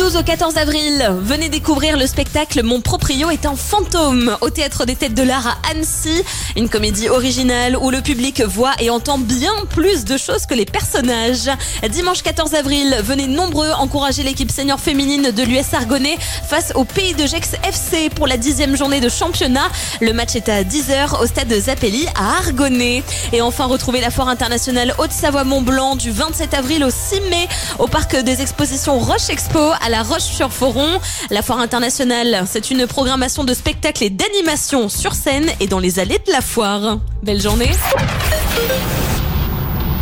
12 au 14 avril, venez découvrir le spectacle Mon proprio est un fantôme au Théâtre des Têtes de l'Art à Annecy. Une comédie originale où le public voit et entend bien plus de choses que les personnages. Dimanche 14 avril, venez nombreux encourager l'équipe senior féminine de l'US Argonnet face au Pays de Gex FC pour la 10e journée de championnat. Le match est à 10h au stade Zappelli à Argonnet. Et enfin, retrouvez la foire internationale Haute-Savoie-Mont-Blanc du 27 avril au 6 mai au parc des expositions Roche Expo à La Roche-sur-Foron. La foire internationale, c'est une programmation de spectacles et d'animation sur scène et dans les allées de la foire. Belle journée.